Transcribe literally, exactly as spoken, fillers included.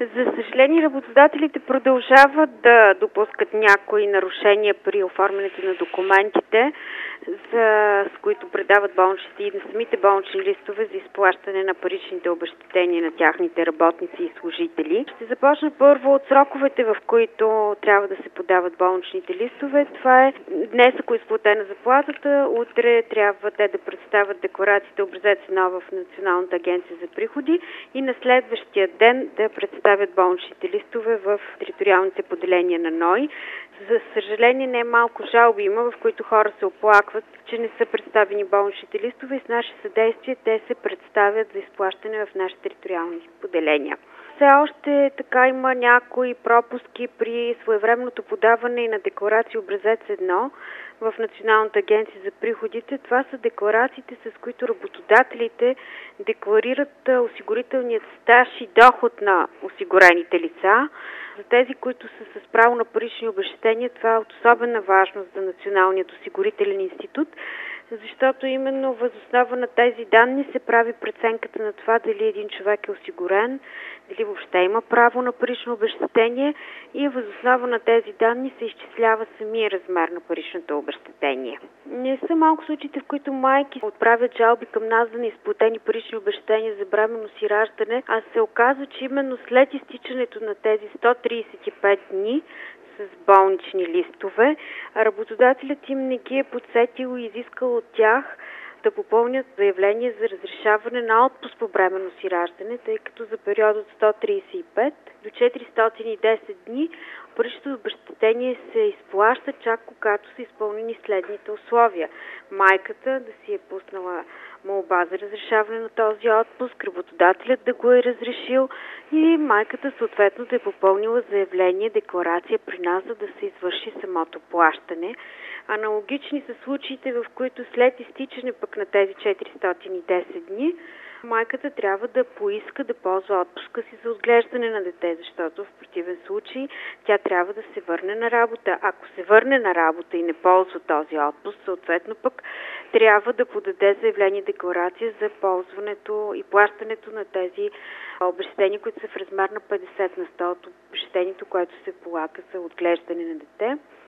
За съжаление, работодателите продължават да допускат някои нарушения при оформянето на документите, за, с които предават болничните и на самите болнични листове за изплащане на паричните обезщетения на тяхните работници и служители. Ще започна първо от сроковете, в които трябва да се подават болничните листове. Това е днес, ако е изплатена заплатата, утре трябва те да представят декларацията образец едно в Националната агенция за приходи и на следващия ден да представят болничните листове в териториалните поделения на НОИ. За съжаление, не малко жалби има, в които хора се оплакват, че не са представени болничните листове и с наше съдействие те се представят за изплащане в нашите териториални поделения. Все още така има някои пропуски при своевременното подаване и на декларация образец едно в Националната агенция за приходите. Това са декларациите, с които работодателите декларират осигурителният стаж и доход на осигурените лица. За тези, които са с право на парични обезщетения, това е от особена важност за Националният осигурителен институт, защото именно въз основа на тези данни се прави преценката на това дали един човек е осигурен, дали въобще има право на парично обезщетение и въз основа на тези данни се изчислява самия размер на паричното обезщетение. Не са малко случаите, в които майки отправят жалби към нас за неизплатени парични обезщетения за бременност и раждане, а се оказва, че именно след изтичането на тези сто тридесет и пет дни с болнични листове, работодателят им не ги е подсетил и изискал от тях да попълнят заявление за разрешаване на отпуск по бременност и раждане, тъй като за период от сто тридесет и пет до четиристотин и десет дни паричното обезщетение се изплаща чак когато са изпълнени следните условия. Майката да си е пуснала молба за разрешаване на този отпуск, работодателят да го е разрешил и майката съответно да е попълнила заявление, декларация при нас, за да се извърши самото плащане. Аналогични са случаите, в които след изтичане пък на тези четиристотин и десет дни, майката трябва да поиска да ползва отпуска си за отглеждане на дете, защото в противен случай тя трябва да се върне на работа. Ако се върне на работа и не ползва този отпуск, съответно пък трябва да подаде заявление, декларация за ползването и плащането на тези обезщетения, които са в размер на петдесет на сто от обезщетението, което се полага за отглеждане на дете.